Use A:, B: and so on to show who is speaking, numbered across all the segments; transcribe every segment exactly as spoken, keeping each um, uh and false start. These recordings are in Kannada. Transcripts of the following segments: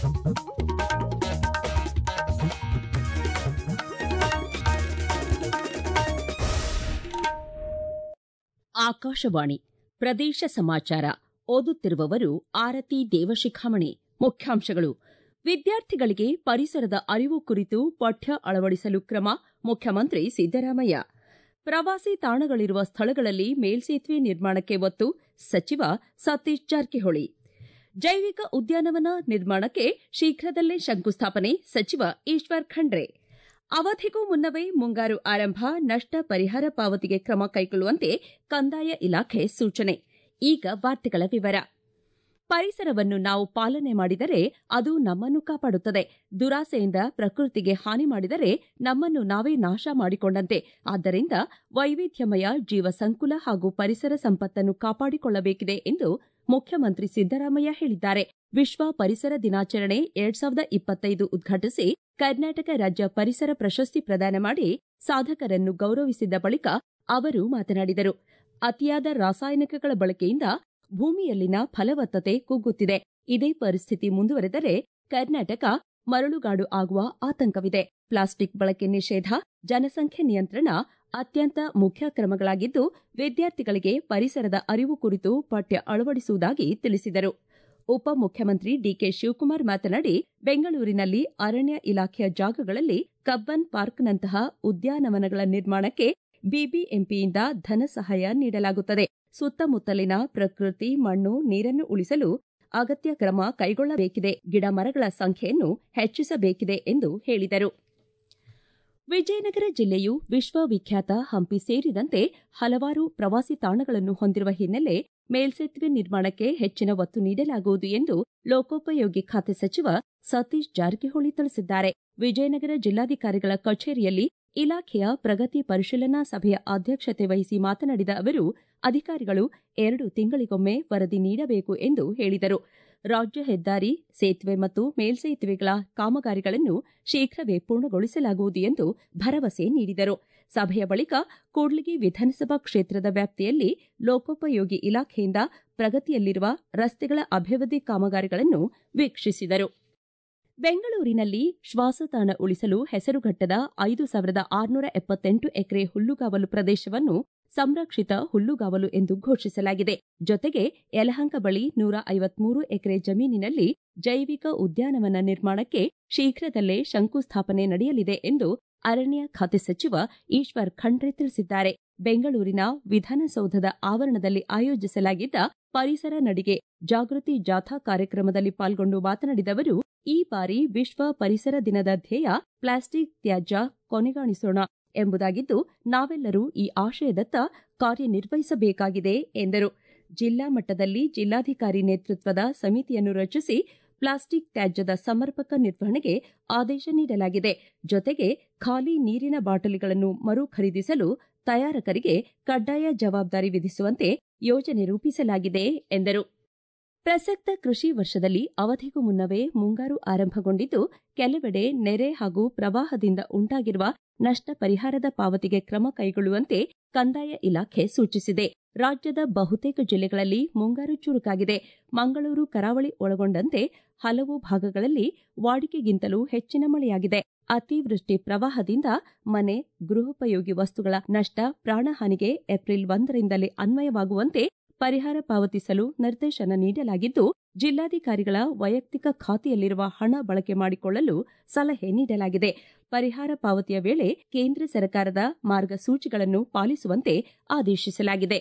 A: ಆಕಾಶವಾಣಿ ಪ್ರದೇಶ ಸಮಾಚಾರ ಓದುತ್ತಿರುವವರು ಆರತಿ ದೇವಶಿಖಾಮಣಿ. ಮುಖ್ಯಾಂಶಗಳು: ವಿದ್ಯಾರ್ಥಿಗಳಿಗೆ ಪರಿಸರದ ಅರಿವು ಕುರಿತು ಪಠ್ಯ ಅಳವಡಿಸಲು ಕ್ರಮ, ಮುಖ್ಯಮಂತ್ರಿ ಸಿದ್ದರಾಮಯ್ಯ. ಪ್ರವಾಸಿ ತಾಣಗಳಿರುವ ಸ್ಥಳಗಳಲ್ಲಿ ಮೇಲ್ಸೇತುವೆ ನಿರ್ಮಾಣಕ್ಕೆ ಒತ್ತು, ಸಚಿವ ಸತೀಶ್ ಜಾರಕಿಹೊಳಿ. ಜೈವಿಕ ಉದ್ಯಾನವನ ನಿರ್ಮಾಣಕ್ಕೆ ಶೀಘ್ರದಲ್ಲೇ ಶಂಕುಸ್ಥಾಪನೆ, ಸಚಿವ ಈಶ್ವರ್ ಖಂಡ್ರೆ. ಅವಧಿಗೂ ಮುನ್ನವೇ ಮುಂಗಾರು ಆರಂಭ, ನಷ್ಟ ಪರಿಹಾರ ಪಾವತಿಗೆ ಕ್ರಮ ಕೈಗೊಳ್ಳುವಂತೆ ಕಂದಾಯ ಇಲಾಖೆ ಸೂಚನೆ. ಈಗ ವಾರ್ತೆಗಳ ವಿವರ. ಪರಿಸರವನ್ನು ನಾವು ಪಾಲನೆ ಮಾಡಿದರೆ ಅದು ನಮ್ಮನ್ನು ಕಾಪಾಡುತ್ತದೆ. ದುರಾಸೆಯಿಂದ ಪ್ರಕೃತಿಗೆ ಹಾನಿ ಮಾಡಿದರೆ ನಮ್ಮನ್ನು ನಾವೇ ನಾಶ ಮಾಡಿಕೊಂಡಂತೆ. ಆದ್ದರಿಂದ ವೈವಿಧ್ಯಮಯ ಜೀವ ಸಂಕುಲ ಹಾಗೂ ಪರಿಸರ ಸಂಪತ್ತನ್ನು ಕಾಪಾಡಿಕೊಳ್ಳಬೇಕಿದೆ ಎಂದು ಮುಖ್ಯಮಂತ್ರಿ ಸಿದ್ದರಾಮಯ್ಯ ಹೇಳಿದ್ದಾರೆ. ವಿಶ್ವ ಪರಿಸರ ದಿನಾಚರಣೆ ಎರಡ್ ಸಾವಿರದ ಇಪ್ಪತ್ತೈದು ಉದ್ಘಾಟಿಸಿ ಕರ್ನಾಟಕ ರಾಜ್ಯ ಪರಿಸರ ಪ್ರಶಸ್ತಿ ಪ್ರದಾನ ಮಾಡಿ ಸಾಧಕರನ್ನು ಗೌರವಿಸಿದ ಬಳಿಕ ಅವರು ಮಾತನಾಡಿದರು. ಅತಿಯಾದ ರಾಸಾಯನಿಕಗಳ ಬಳಕೆಯಿಂದ ಭೂಮಿಯಲ್ಲಿನ ಫಲವತ್ತತೆ ಕುಗ್ಗುತ್ತಿದೆ. ಇದೇ ಪರಿಸ್ಥಿತಿ ಮುಂದುವರೆದರೆ ಕರ್ನಾಟಕ ಮರಳುಗಾಡು ಆಗುವ ಆತಂಕವಿದೆ. ಪ್ಲಾಸ್ಟಿಕ್ ಬಳಕೆ ನಿಷೇಧ, ಜನಸಂಖ್ಯೆ ನಿಯಂತ್ರಣ ಅತ್ಯಂತ ಮುಖ್ಯ ಕ್ರಮಗಳಾಗಿದ್ದು, ವಿದ್ಯಾರ್ಥಿಗಳಿಗೆ ಪರಿಸರದ ಅರಿವು ಕುರಿತು ಪಠ್ಯ ಅಳವಡಿಸುವುದಾಗಿ ತಿಳಿಸಿದರು. ಉಪಮುಖ್ಯಮಂತ್ರಿ ಡಿಕೆ ಶಿವಕುಮಾರ್ ಮಾತನಾಡಿ, ಬೆಂಗಳೂರಿನಲ್ಲಿ ಅರಣ್ಯ ಇಲಾಖೆಯ ಜಾಗಗಳಲ್ಲಿ ಕಬ್ಬನ್ ಪಾರ್ಕ್ನಂತಹ ಉದ್ಯಾನವನಗಳ ನಿರ್ಮಾಣಕ್ಕೆ ಬಿಬಿಎಂಪಿಯಿಂದ ಧನ ಸಹಾಯ ನೀಡಲಾಗುತ್ತದೆ. ಸುತ್ತಮುತ್ತಲಿನ ಪ್ರಕೃತಿ, ಮಣ್ಣು, ನೀರನ್ನು ಉಳಿಸಲು ಅಗತ್ಯ ಕ್ರಮ ಕೈಗೊಳ್ಳಬೇಕಿದೆ. ಗಿಡ ಮರಗಳ ಸಂಖ್ಯೆಯನ್ನು ಹೆಚ್ಚಿಸಬೇಕಿದೆ ಎಂದು ಹೇಳಿದರು. ವಿಜಯನಗರ ಜಿಲ್ಲೆಯು ವಿಶ್ವವಿಖ್ಯಾತ ಹಂಪಿ ಸೇರಿದಂತೆ ಹಲವಾರು ಪ್ರವಾಸಿ ತಾಣಗಳನ್ನು ಹೊಂದಿರುವ ಹಿನ್ನೆಲೆ ಮೇಲ್ಸೇತುವೆ ನಿರ್ಮಾಣಕ್ಕೆ ಹೆಚ್ಚಿನ ಒತ್ತು ನೀಡಲಾಗುವುದು ಎಂದು ಲೋಕೋಪಯೋಗಿ ಖಾತೆ ಸಚಿವ ಸತೀಶ್ ಜಾರಕಿಹೊಳಿ ತಿಳಿಸಿದ್ದಾರೆ. ವಿಜಯನಗರ ಜಿಲ್ಲಾಧಿಕಾರಿಗಳ ಕಚೇರಿಯಲ್ಲಿ ಇಲಾಖೆಯ ಪ್ರಗತಿ ಪರಿಶೀಲನಾ ಸಭೆಯ ಅಧ್ಯಕ್ಷತೆ ವಹಿಸಿ ಮಾತನಾಡಿದ ಅವರು, ಅಧಿಕಾರಿಗಳು ಎರಡು ತಿಂಗಳಿಗೊಮ್ಮೆ ವರದಿ ನೀಡಬೇಕು ಎಂದು ಹೇಳಿದರು. ರಾಜ್ಯ ಹೆದ್ದಾರಿ, ಸೇತುವೆ ಮತ್ತು ಮೇಲ್ಸೇತುವೆಗಳ ಕಾಮಗಾರಿಗಳನ್ನು ಶೀಘ್ರವೇ ಪೂರ್ಣಗೊಳಿಸಲಾಗುವುದು ಎಂದು ಭರವಸೆ ನೀಡಿದರು. ಸಭೆಯ ಬಳಿಕ ಕೂಡ್ಲಿಗಿ ವಿಧಾನಸಭಾ ಕ್ಷೇತ್ರದ ವ್ಯಾಪ್ತಿಯಲ್ಲಿ ಲೋಕೋಪಯೋಗಿ ಇಲಾಖೆಯಿಂದ ಪ್ರಗತಿಯಲ್ಲಿರುವ ರಸ್ತೆಗಳ ಅಭಿವೃದ್ಧಿ ಕಾಮಗಾರಿಗಳನ್ನು ವೀಕ್ಷಿಸಿದರು. ಬೆಂಗಳೂರಿನಲ್ಲಿ ಶ್ವಾಸತಾಣ ಉಳಿಸಲು ಹೆಸರುಘಟ್ಟದ ಐದು ಸಾವಿರದ ಆರುನೂರ ಎಪ್ಪತ್ತೆಂಟು ಎಕರೆ ಹುಲ್ಲುಗಾವಲು ಪ್ರದೇಶವನ್ನು ಸಂರಕ್ಷಿತ ಹುಲ್ಲುಗಾವಲು ಎಂದು ಘೋಷಿಸಲಾಗಿದೆ. ಜೊತೆಗೆ ಯಲಹಂಕ ಬಳಿ ನೂರ ಐವತ್ಮೂರು ಎಕರೆ ಜಮೀನಿನಲ್ಲಿ ಜೈವಿಕ ಉದ್ಯಾನವನ ನಿರ್ಮಾಣಕ್ಕೆ ಶೀಘ್ರದಲ್ಲೇ ಶಂಕುಸ್ಥಾಪನೆ ನಡೆಯಲಿದೆ ಎಂದು ಅರಣ್ಯ ಖಾತೆ ಸಚಿವ ಈಶ್ವರ್ ಖಂಡ್ರೆ ತಿಳಿಸಿದ್ದಾರೆ. ಬೆಂಗಳೂರಿನ ವಿಧಾನಸೌಧದ ಆವರಣದಲ್ಲಿ ಆಯೋಜಿಸಲಾಗಿದ್ದ ಪರಿಸರ ನಡಿಗೆ ಜಾಗೃತಿ ಜಾಥಾ ಕಾರ್ಯಕ್ರಮದಲ್ಲಿ ಪಾಲ್ಗೊಂಡು ಮಾತನಾಡಿದ ಅವರು, ಈ ಬಾರಿ ವಿಶ್ವ ಪರಿಸರ ದಿನದ ಧ್ಯೇಯ ಪ್ಲಾಸ್ಟಿಕ್ ತ್ಯಾಜ್ಯ ಕೊನೆಗಾಣಿಸೋಣ ಎಂಬುದಾಗಿದ್ದು, ನಾವೆಲ್ಲರೂ ಈ ಆಶಯದತ್ತ ಕಾರ್ಯನಿರ್ವಹಿಸಬೇಕಾಗಿದೆ ಎಂದರು. ಜಿಲ್ಲಾ ಮಟ್ಟದಲ್ಲಿ ಜಿಲ್ಲಾಧಿಕಾರಿ ನೇತೃತ್ವದ ಸಮಿತಿಯನ್ನು ರಚಿಸಿ ಪ್ಲಾಸ್ಟಿಕ್ ತ್ಯಾಜ್ಯದ ಸಮರ್ಪಕ ನಿರ್ವಹಣೆಗೆ ಆದೇಶ ನೀಡಲಾಗಿದೆ. ಜೊತೆಗೆ ಖಾಲಿ ನೀರಿನ ಬಾಟಲಿಗಳನ್ನು ಮರು ಖರೀದಿಸಲು ತಯಾರಕರಿಗೆ ಕಡ್ಡಾಯ ಜವಾಬ್ದಾರಿ ವಿಧಿಸುವಂತೆ ಯೋಜನೆ ರೂಪಿಸಲಾಗಿದೆ ಎಂದರು. ಪ್ರಸಕ್ತ ಕೃಷಿ ವರ್ಷದಲ್ಲಿ ಅವಧಿಗೂ ಮುನ್ನವೇ ಮುಂಗಾರು ಆರಂಭಗೊಂಡಿದ್ದು, ಕೆಲವೆಡೆ ನೆರೆ ಹಾಗೂ ಪ್ರವಾಹದಿಂದ ಉಂಟಾಗಿರುವ ನಷ್ಟ ಪರಿಹಾರದ ಪಾವತಿಗೆ ಕ್ರಮ ಕೈಗೊಳ್ಳುವಂತೆ ಕಂದಾಯ ಇಲಾಖೆ ಸೂಚಿಸಿದೆ. ರಾಜ್ಯದ ಬಹುತೇಕ ಜಿಲ್ಲೆಗಳಲ್ಲಿ ಮುಂಗಾರು ಚುರುಕಾಗಿದೆ. ಮಂಗಳೂರು ಕರಾವಳಿ ಒಳಗೊಂಡಂತೆ ಹಲವು ಭಾಗಗಳಲ್ಲಿ ವಾಡಿಕೆಗಿಂತಲೂ ಹೆಚ್ಚಿನ ಮಳೆಯಾಗಿದೆ. ಅತಿವೃಷ್ಟಿ ಪ್ರವಾಹದಿಂದ ಮನೆ, ಗೃಹೋಪಯೋಗಿ ವಸ್ತುಗಳ ನಷ್ಟ, ಪ್ರಾಣಹಾನಿಗೆ ಏಪ್ರಿಲ್ ಒಂದರಿಂದಲೇ ಅನ್ವಯವಾಗುವಂತೆ ಪರಿಹಾರ ಪಾವತಿಸಲು ನಿರ್ದೇಶನ ನೀಡಲಾಗಿದ್ದು, ಜಿಲ್ಲಾಧಿಕಾರಿಗಳ ವೈಯಕ್ತಿಕ ಖಾತೆಯಲ್ಲಿರುವ ಹಣ ಬಳಕೆ ಮಾಡಿಕೊಳ್ಳಲು ಸಲಹೆ ನೀಡಲಾಗಿದೆ. ಪರಿಹಾರ ಪಾವತಿಯ ವೇಳೆ ಕೇಂದ್ರ ಸರ್ಕಾರದ ಮಾರ್ಗಸೂಚಿಗಳನ್ನು ಪಾಲಿಸುವಂತೆ ಆದೇಶಿಸಲಾಗಿದೆ.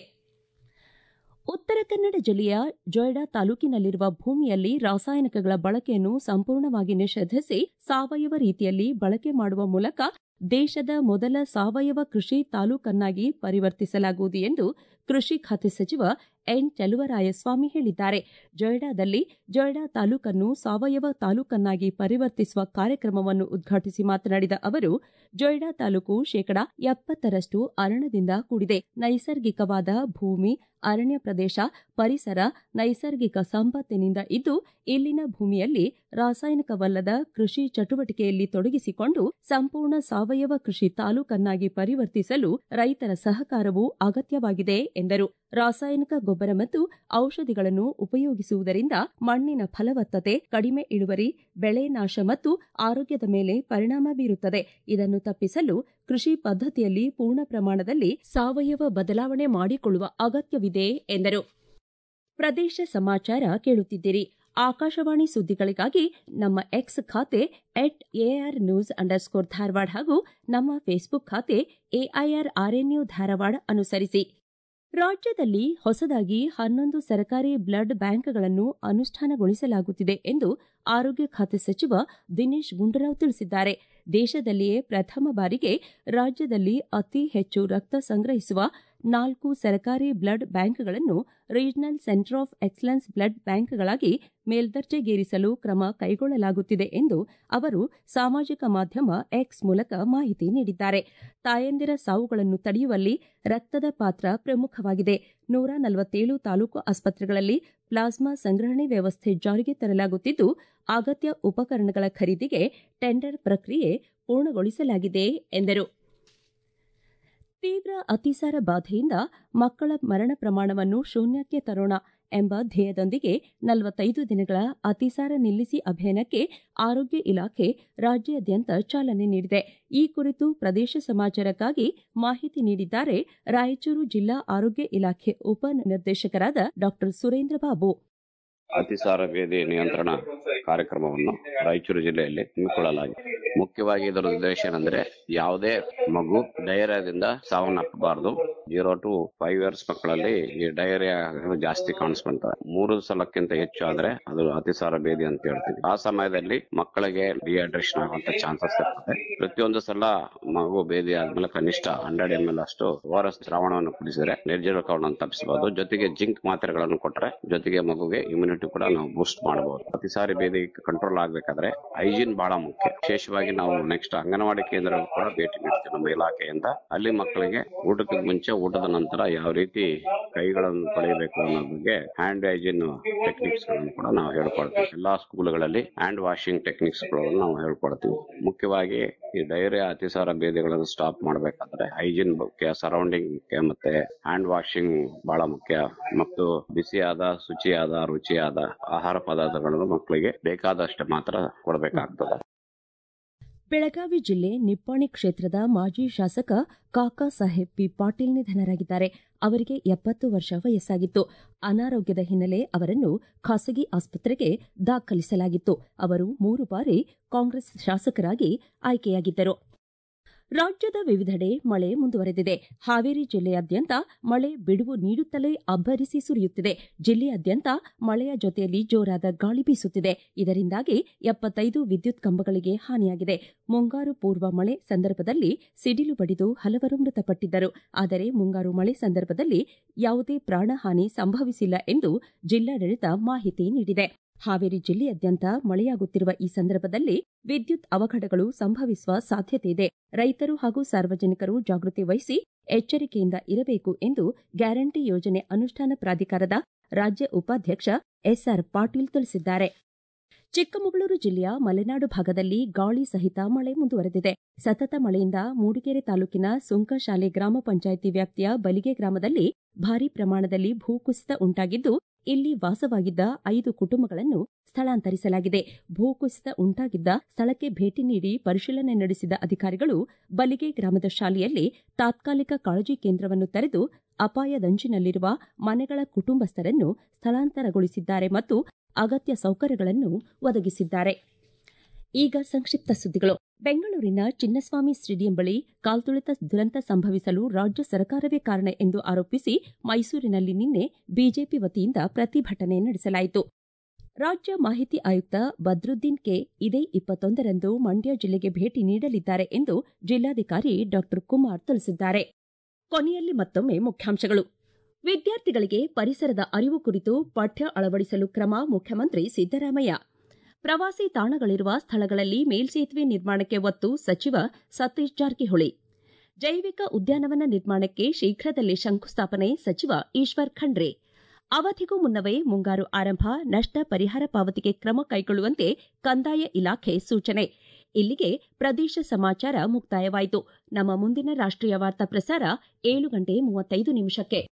A: ಉತ್ತರ ಕನ್ನಡ ಜಿಲ್ಲೆಯ ಜೊಯ್ಡಾ ತಾಲೂಕಿನಲ್ಲಿರುವ ಭೂಮಿಯಲ್ಲಿ ರಾಸಾಯನಿಕಗಳ ಬಳಕೆಯನ್ನು ಸಂಪೂರ್ಣವಾಗಿ ನಿಷೇಧಿಸಿ ಸಾವಯವ ರೀತಿಯಲ್ಲಿ ಬಳಕೆ ಮಾಡುವ ಮೂಲಕ ದೇಶದ ಮೊದಲ ಸಾವಯವ ಕೃಷಿ ತಾಲೂಕನ್ನಾಗಿ ಪರಿವರ್ತಿಸಲಾಗುವುದು ಎಂದು ಕೃಷಿ ಖಾತೆ ಸಚಿವ ಎನ್ ಚಲುವರಾಯಸ್ವಾಮಿ ಹೇಳಿದ್ದಾರೆ. ಜೊಯ್ಡಾದಲ್ಲಿ ಜೊಯ್ಡಾ ತಾಲೂಕನ್ನು ಸಾವಯವ ತಾಲೂಕನ್ನಾಗಿ ಪರಿವರ್ತಿಸುವ ಕಾರ್ಯಕ್ರಮವನ್ನು ಉದ್ಘಾಟಿಸಿ ಮಾತನಾಡಿದ ಅವರು, ಜೊಯ್ಡಾ ತಾಲೂಕು ಶೇಕಡಾ ಎಪ್ಪತ್ತರಷ್ಟು ಅರಣ್ಯದಿಂದ ಕೂಡಿದೆ. ನೈಸರ್ಗಿಕವಾದ ಭೂಮಿ, ಅರಣ್ಯ ಪ್ರದೇಶ, ಪರಿಸರ, ನೈಸರ್ಗಿಕ ಸಂಪತ್ತಿನಿಂದ ಇದ್ದು, ಇಲ್ಲಿನ ಭೂಮಿಯಲ್ಲಿ ರಾಸಾಯನಿಕವಲ್ಲದ ಕೃಷಿ ಚಟುವಟಿಕೆಯಲ್ಲಿ ತೊಡಗಿಸಿಕೊಂಡು ಸಂಪೂರ್ಣ ಸಾವಯವ ಸಾವಯವ ಕೃಷಿ ತಾಲೂಕನ್ನಾಗಿ ಪರಿವರ್ತಿಸಲು ರೈತರ ಸಹಕಾರವೂ ಅಗತ್ಯವಾಗಿದೆ ಎಂದರು. ರಾಸಾಯನಿಕ ಗೊಬ್ಬರ ಮತ್ತು ಔಷಧಿಗಳನ್ನು ಉಪಯೋಗಿಸುವುದರಿಂದ ಮಣ್ಣಿನ ಫಲವತ್ತತೆ, ಕಡಿಮೆ ಇಳುವರಿ, ಬೆಳೆ ನಾಶ ಮತ್ತು ಆರೋಗ್ಯದ ಮೇಲೆ ಪರಿಣಾಮ ಬೀರುತ್ತದೆ. ಇದನ್ನು ತಪ್ಪಿಸಲು ಕೃಷಿ ಪದ್ಧತಿಯಲ್ಲಿ ಪೂರ್ಣ ಪ್ರಮಾಣದಲ್ಲಿ ಸಾವಯವ ಬದಲಾವಣೆ ಮಾಡಿಕೊಳ್ಳುವ ಅಗತ್ಯವಿದೆ ಎಂದರು. ಪ್ರದೇಶ ಸಮಾಚಾರ ಕೇಳುತ್ತಿದ್ದೀರಿ. ಆಕಾಶವಾಣಿ ಸುದ್ದಿಗಳಿಗಾಗಿ ನಮ್ಮ ಎಕ್ಸ್ ಖಾತೆ at AR news underscore Dharwad ಹಾಗೂ ನಮ್ಮ ಫೇಸ್ಬುಕ್ ಖಾತೆ ಎಐಆರ್ ಆರ್ಎನ್ಯು ಧಾರವಾಡ ಅನುಸರಿಸಿ. ರಾಜ್ಯದಲ್ಲಿ ಹೊಸದಾಗಿ ಹನ್ನೊಂದು ಸರ್ಕಾರಿ ಬ್ಲಡ್ ಬ್ಯಾಂಕ್ಗಳನ್ನು ಅನುಷ್ಠಾನಗೊಳಿಸಲಾಗುತ್ತಿದೆ ಎಂದು ಆರೋಗ್ಯ ಖಾತೆ ಸಚಿವ ದಿನೇಶ್ ಗುಂಡೂರಾವ್ ತಿಳಿಸಿದ್ದಾರೆ. ದೇಶದಲ್ಲಿಯೇ ಪ್ರಥಮ ಬಾರಿಗೆ ರಾಜ್ಯದಲ್ಲಿ ಅತಿ ಹೆಚ್ಚು ರಕ್ತ ಸಂಗ್ರಹಿಸುವ ನಾಲ್ಕು ಸರ್ಕಾರಿ ಬ್ಲಡ್ ಬ್ಯಾಂಕ್ಗಳನ್ನು regional centre of excellence blood ಬ್ಯಾಂಕ್ಗಳಾಗಿ ಮೇಲ್ದರ್ಜೆಗೇರಿಸಲು ಕ್ರಮ ಕೈಗೊಳ್ಳಲಾಗುತ್ತಿದೆ ಎಂದು ಅವರು ಸಾಮಾಜಿಕ ಮಾಧ್ಯಮ ಎಕ್ಸ್ ಮೂಲಕ ಮಾಹಿತಿ ನೀಡಿದ್ದಾರೆ. ತಾಯಂದಿರ ಸಾವುಗಳನ್ನು ತಡೆಯುವಲ್ಲಿ ರಕ್ತದ ಪಾತ್ರ ಪ್ರಮುಖವಾಗಿದೆ. ನೂರ ನಲವತ್ತೇಳು ತಾಲೂಕು ಆಸ್ಪತ್ರೆಗಳಲ್ಲಿ ಪ್ಲಾಸ್ಮಾ ಸಂಗ್ರಹಣೆ ವ್ಯವಸ್ಥೆ ಜಾರಿಗೆ ತರಲಾಗುತ್ತಿದ್ದು, ಅಗತ್ಯ ಉಪಕರಣಗಳ ಖರೀದಿಗೆ ಟೆಂಡರ್ ಪ್ರಕ್ರಿಯೆ ಪೂರ್ಣಗೊಳಿಸಲಾಗಿದೆ ಎಂದರು. ತೀವ್ರ ಅತಿಸಾರ ಬಾಧೆಯಿಂದ ಮಕ್ಕಳ ಮರಣ ಪ್ರಮಾಣವನ್ನು ಶೂನ್ಯಕ್ಕೆ ತರೋಣ ಎಂಬ ಧ್ಯೇಯದೊಂದಿಗೆ ನಲವತ್ತೈದು ದಿನಗಳ ಅತಿಸಾರ ನಿಲ್ಲಿಸಿ ಅಭಿಯಾನಕ್ಕೆ ಆರೋಗ್ಯ ಇಲಾಖೆ ರಾಜ್ಯಾದ್ಯಂತ ಚಾಲನೆ ನೀಡಿದೆ. ಈ ಕುರಿತು ಪ್ರದೇಶ ಸಮಾಚಾರಕ್ಕಾಗಿ ಮಾಹಿತಿ ನೀಡಿದ್ದಾರೆ ರಾಯಚೂರು ಜಿಲ್ಲಾ ಆರೋಗ್ಯ ಇಲಾಖೆ ಉಪ ನಿರ್ದೇಶಕರಾದ ಡಾ ಸುರೇಂದ್ರ ಬಾಬು.
B: ಅತಿಸಾರ ಭೇದಿ ನಿಯಂತ್ರಣ ಕಾರ್ಯಕ್ರಮವನ್ನು ರಾಯಚೂರು ಜಿಲ್ಲೆಯಲ್ಲಿ ಹಮ್ಮಿಕೊಳ್ಳಲಾಗಿದೆ. ಮುಖ್ಯವಾಗಿ ಇದರ ಉದ್ದೇಶ ಏನಂದ್ರೆ ಯಾವುದೇ ಮಗು ಡಯರಿಯಾದಿಂದ ಸಾವನ್ನಪ್ಪಬಾರದು. ಜೀರೋ ಟು ಫೈವ್ ಇಯರ್ಸ್ ಮಕ್ಕಳಲ್ಲಿ ಈ ಡಯರಿಯಾ ಜಾಸ್ತಿ ಕಾಣಿಸ್ಕೊಂತವೆ. ಮೂರು ಸಲಕ್ಕಿಂತ ಹೆಚ್ಚು ಆದ್ರೆ ಅದು ಅತಿಸಾರ ಭೇದಿ ಅಂತ ಹೇಳ್ತೀವಿ. ಆ ಸಮಯದಲ್ಲಿ ಮಕ್ಕಳಿಗೆ ಡಿಹೈಡ್ರೇಷನ್ ಆಗುವಂತ ಚಾನ್ಸಸ್ ಇರ್ತದೆ. ಪ್ರತಿಯೊಂದು ಸಲ ಮಗು ಭೇದಿ ಆದ್ಮೇಲೆ ಕನಿಷ್ಠ ಹಂಡ್ರೆಡ್ ಎಂ ಎಲ್ ಅಷ್ಟು ಓಆರ್ಎಸ್ ದ್ರಾವಣವನ್ನು ಕುಡಿಸಿದ್ರೆ ನಿರ್ಜಲೀಕರಣವನ್ನು ತಪ್ಪಿಸಬಹುದು. ಜೊತೆಗೆ ಜಿಂಕ್ ಮಾತ್ರೆಗಳನ್ನು ಕೊಟ್ಟರೆ ಜೊತೆಗೆ ಮಗುಗೆ ಇಮ್ಯುನಿಟಿ ಕೂಡ ನಾವು ಬೂಸ್ಟ್ ಮಾಡಬಹುದು. ಅತಿಸಾರಿ ಭೇದಿ ಕಂಟ್ರೋಲ್ ಆಗ್ಬೇಕಾದ್ರೆ ಹೈಜೀನ್ ಬಹಳ ಮುಖ್ಯ. ವಿಶೇಷವಾಗಿ ನಾವು ನೆಕ್ಸ್ಟ್ ಅಂಗನವಾಡಿ ಕೇಂದ್ರ ಕೂಡ ಭೇಟಿ ನೀಡ್ತೀವಿ ನಮ್ಮ ಇಲಾಖೆಯಿಂದ. ಅಲ್ಲಿ ಮಕ್ಕಳಿಗೆ ಊಟಕ್ಕೆ ಮುಂಚೆ, ಊಟದ ನಂತರ ಯಾವ ರೀತಿ ಕೈಗಳನ್ನು ತೊಳೆಯಬೇಕು ಅನ್ನೋ ಬಗ್ಗೆ ಹ್ಯಾಂಡ್ ಹೈಜೀನ್ ಟೆಕ್ನಿಕ್ಸ್ ಗಳನ್ನು ಕೂಡ ನಾವು ಹೇಳ್ಕೊಡ್ತೀವಿ. ಎಲ್ಲಾ ಸ್ಕೂಲ್ಗಳಲ್ಲಿ ಹ್ಯಾಂಡ್ ವಾಷಿಂಗ್ ಟೆಕ್ನಿಕ್ಸ್ ಗಳನ್ನು ನಾವು ಹೇಳ್ಕೊಡ್ತೀವಿ. ಮುಖ್ಯವಾಗಿ ಈ ಡಯರಿಯಾ ಅತಿಸಾರ ಭೇದಿಗಳನ್ನು ಸ್ಟಾಪ್ ಮಾಡಬೇಕಾದ್ರೆ ಹೈಜೀನ್ ಮುಖ್ಯ, ಸರೌಂಡಿಂಗ್ ಮುಖ್ಯ, ಮತ್ತೆ ಹ್ಯಾಂಡ್ ವಾಷಿಂಗ್ ಬಹಳ ಮುಖ್ಯ. ಮತ್ತು ಬಿಸಿಯಾದ, ಶುಚಿಯಾದ, ರುಚಿಯಾದ ಆಹಾರ ಪದಾರ್ಥಗಳನ್ನು ಮಕ್ಕಳಿಗೆ ಬೇಕಾದಷ್ಟು ಮಾತ್ರ ಕೊಡಬೇಕಾಗ್ತದೆ.
A: ಬೆಳಗಾವಿ ಜಿಲ್ಲೆ ನಿಪ್ಪಾಣಿ ಕ್ಷೇತ್ರದ ಮಾಜಿ ಶಾಸಕ ಕಾಕಾ ಸಾಹೇಬ್ ಪಿ ಪಾಟೀಲ್ ನಿಧನರಾಗಿದ್ದಾರೆ. ಅವರಿಗೆ ಎಪ್ಪತ್ತು ವರ್ಷ ವಯಸ್ಸಾಗಿತ್ತು. ಅನಾರೋಗ್ಯದ ಹಿನ್ನೆಲೆ ಅವರನ್ನು ಖಾಸಗಿ ಆಸ್ಪತ್ರೆಗೆ ದಾಖಲಿಸಲಾಗಿತ್ತು. ಅವರು ಮೂರು ಬಾರಿ ಕಾಂಗ್ರೆಸ್ ಶಾಸಕರಾಗಿ ಆಯ್ಕೆಯಾಗಿದ್ದರು. ರಾಜ್ಯದ ವಿವಿಧೆಡೆ ಮಳೆ ಮುಂದುವರೆದಿದೆ. ಹಾವೇರಿ ಜಿಲ್ಲೆಯಾದ್ಯಂತ ಮಳೆ ಬಿಡುವು ನೀಡುತ್ತಲೇ ಅಬ್ಬರಿಸಿ ಸುರಿಯುತ್ತಿದೆ. ಜಿಲ್ಲೆಯಾದ್ಯಂತ ಮಳೆಯ ಜೊತೆಯಲ್ಲಿ ಜೋರಾದ ಗಾಳಿ ಬೀಸುತ್ತಿದೆ. ಇದರಿಂದಾಗಿ ಎಪ್ಪತ್ತೈದು ವಿದ್ಯುತ್ ಕಂಬಗಳಿಗೆ ಹಾನಿಯಾಗಿದೆ. ಮುಂಗಾರು ಪೂರ್ವ ಮಳೆ ಸಂದರ್ಭದಲ್ಲಿ ಸಿಡಿಲು ಬಡಿದು ಹಲವರು ಮೃತಪಟ್ಟಿದ್ದರು. ಆದರೆ ಮುಂಗಾರು ಮಳೆ ಸಂದರ್ಭದಲ್ಲಿ ಯಾವುದೇ ಪ್ರಾಣಹಾನಿ ಸಂಭವಿಸಿಲ್ಲ ಎಂದು ಜಿಲ್ಲಾಡಳಿತ ಮಾಹಿತಿ ನೀಡಿದೆ. ಹಾವೇರಿ ಜಿಲ್ಲೆಯಾದ್ಯಂತ ಮಳೆಯಾಗುತ್ತಿರುವ ಈ ಸಂದರ್ಭದಲ್ಲಿ ವಿದ್ಯುತ್ ಅವಘಡಗಳು ಸಂಭವಿಸುವ ಸಾಧ್ಯತೆಯಿದೆ. ರೈತರು ಹಾಗೂ ಸಾರ್ವಜನಿಕರು ಜಾಗೃತಿ ವಹಿಸಿ ಎಚ್ಚರಿಕೆಯಿಂದ ಇರಬೇಕು ಎಂದು ಗ್ಯಾರಂಟಿ ಯೋಜನೆ ಅನುಷ್ಠಾನ ಪ್ರಾಧಿಕಾರದ ರಾಜ್ಯ ಉಪಾಧ್ಯಕ್ಷ ಎಸ್ಆರ್ ಪಾಟೀಲ್ ತಿಳಿಸಿದ್ದಾರೆ. ಚಿಕ್ಕಮಗಳೂರು ಜಿಲ್ಲೆಯ ಮಲೆನಾಡು ಭಾಗದಲ್ಲಿ ಗಾಳಿ ಸಹಿತ ಮಳೆ ಮುಂದುವರೆದಿದೆ. ಸತತ ಮಳೆಯಿಂದ ಮೂಡಿಗೆರೆ ತಾಲೂಕಿನ ಸುಂಕಶಾಲೆ ಗ್ರಾಮ ಪಂಚಾಯಿತಿ ವ್ಯಾಪ್ತಿಯ ಬಲಿಗೆ ಗ್ರಾಮದಲ್ಲಿ ಭಾರೀ ಪ್ರಮಾಣದಲ್ಲಿ ಭೂಕುಸಿತ ಉಂಟಾಗಿದ್ದು, ಇಲ್ಲಿ ವಾಸವಾಗಿದ್ದ ಐದು ಕುಟುಂಬಗಳನ್ನು ಸ್ಥಳಾಂತರಿಸಲಾಗಿದೆ. ಭೂಕುಸಿತ ಉಂಟಾಗಿದ್ದ ಸ್ಥಳಕ್ಕೆ ಭೇಟಿ ನೀಡಿ ಪರಿಶೀಲನೆ ನಡೆಸಿದ ಅಧಿಕಾರಿಗಳು ಬಲಿಗೆ ಗ್ರಾಮದ ಶಾಲೆಯಲ್ಲಿ ತಾತ್ಕಾಲಿಕ ಕಾಳಜಿ ಕೇಂದ್ರವನ್ನು ತೆರೆದು ಅಪಾಯದಂಚಿನಲ್ಲಿರುವ ಮನೆಗಳ ಕುಟುಂಬಸ್ಥರನ್ನು ಸ್ಥಳಾಂತರಗೊಳಿಸಿದ್ದಾರೆ ಮತ್ತು ಅಗತ್ಯ ಸೌಕರ್ಯಗಳನ್ನು ಒದಗಿಸಿದ್ದಾರೆ. ಈಗ ಸಂಕ್ಷಿಪ್ತ ಸುದ್ದಿಗಳು. ಬೆಂಗಳೂರಿನ ಚಿನ್ನಸ್ವಾಮಿ ಸ್ಟೇಡಿಯಂ ಬಳಿ ಕಾಲ್ತುಳಿತ ದುರಂತ ಸಂಭವಿಸಲು ರಾಜ್ಯ ಸರ್ಕಾರವೇ ಕಾರಣ ಎಂದು ಆರೋಪಿಸಿ ಮೈಸೂರಿನಲ್ಲಿ ನಿನ್ನೆ ಬಿಜೆಪಿ ವತಿಯಿಂದ ಪ್ರತಿಭಟನೆ ನಡೆಸಲಾಯಿತು. ರಾಜ್ಯ ಮಾಹಿತಿ ಆಯುಕ್ತ ಬದ್ರುದ್ದೀನ್ ಕೆ ಇದೇ ಇಪ್ಪತ್ತೊಂದರಂದು ಮಂಡ್ಯ ಜಿಲ್ಲೆಗೆ ಭೇಟಿ ನೀಡಲಿದ್ದಾರೆ ಎಂದು ಜಿಲ್ಲಾಧಿಕಾರಿ ಡಾ ಕುಮಾರ್ ತಿಳಿಸಿದ್ದಾರೆ. ಕೊನೆಯಲ್ಲಿ ಮತ್ತೊಮ್ಮೆ ಮುಖ್ಯಾಂಶಗಳು. ವಿದ್ಯಾರ್ಥಿಗಳಿಗೆ ಪರಿಸರದ ಅರಿವು ಕುರಿತು ಪಠ್ಯ ಅಳವಡಿಸಲು ಕ್ರಮ ಮುಖ್ಯಮಂತ್ರಿ ಸಿದ್ದರಾಮಯ್ಯ. ಪ್ರವಾಸಿ ತಾಣಗಳಿರುವ ಸ್ಥಳಗಳಲ್ಲಿ ಮೇಲ್ಸೇತುವೆ ನಿರ್ಮಾಣಕ್ಕೆ ಒತ್ತು ಸಚಿವ ಸತೀಶ್ ಜಾರಕಿಹೊಳಿ. ಜೈವಿಕ ಉದ್ಯಾನವನ ನಿರ್ಮಾಣಕ್ಕೆ ಶೀಘ್ರದಲ್ಲೇ ಶಂಕುಸ್ಥಾಪನೆ ಸಚಿವ ಈಶ್ವರ್ ಖಂಡ್ರೆ. ಅವಧಿಗೂ ಮುನ್ನವೇ ಮುಂಗಾರು ಆರಂಭ, ನಷ್ಟ ಪರಿಹಾರ ಪಾವತಿಗೆ ಕ್ರಮ ಕೈಗೊಳ್ಳುವಂತೆ ಕಂದಾಯ ಇಲಾಖೆ ಸೂಚನೆ. ಇಲ್ಲಿಗೆ ಪ್ರದೇಶ ಸಮಾಚಾರ ಮುಕ್ತಾಯವಾಯಿತು. ನಮ್ಮ ಮುಂದಿನ ರಾಷ್ಟ್ರೀಯ ವಾರ್ತಾ ಪ್ರಸಾರ ಏಳು ಗಂಟೆ ಮೂವತ್ತೈದು ನಿಮಿಷಕ್ಕೆ.